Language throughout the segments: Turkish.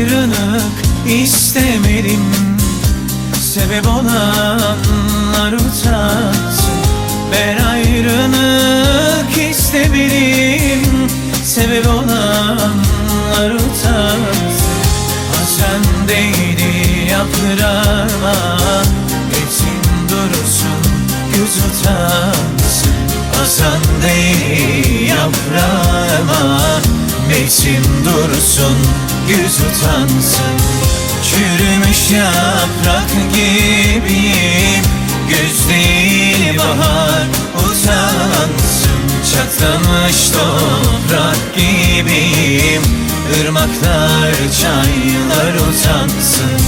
ayrılık istemedim. Sebep olanlar utansın. Ben ayrılık istemedim. Sebep olanlar utansın. Hasan değdi yaprağıma, mevsim durursun göz utansın. Hasan değdi yaprağıma, mevsim durursun göz utansın. Çürümüş yaprak gibiyim, göz değil bahar utansın. Çatlamış toprak gibiyim, ırmaklar çaylar utansın.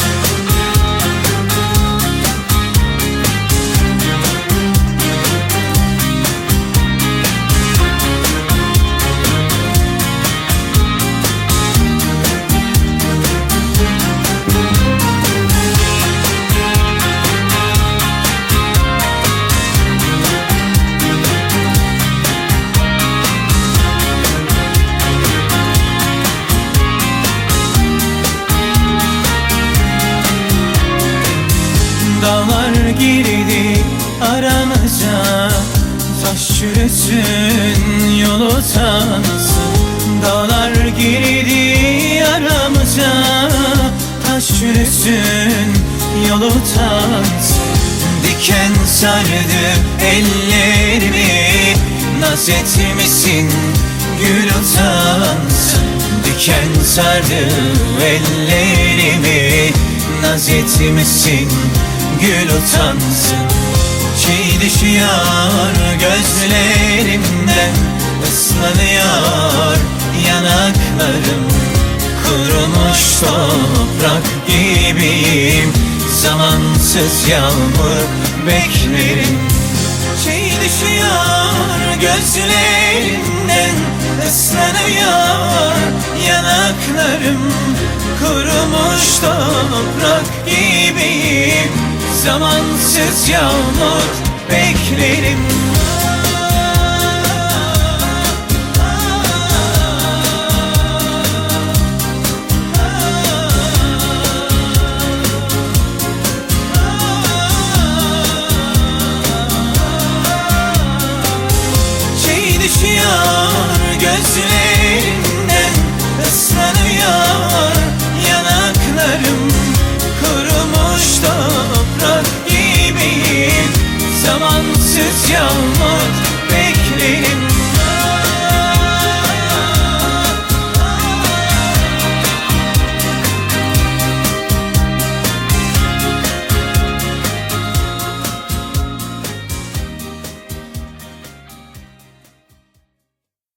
Dağlar girdi aramıza, taş çürüsün yol utansın. Dağlar girdi aramıza, taş çürüsün yol utansın. Diken sardı ellerimi, naz etmişsin gül utansın. Diken sardı ellerimi, naz etmişsin gül utansın. Çiğ düşüyor gözlerimden, ıslanıyor yanaklarım. Kurumuş toprak gibiyim, zamansız yağmur beklerim. Çiğ düşüyor gözlerimden, ıslanıyor yanaklarım. Kurumuş toprak gibiyim, zamansız yağmur beklerim. Çiğ düşüyor gözlerimden,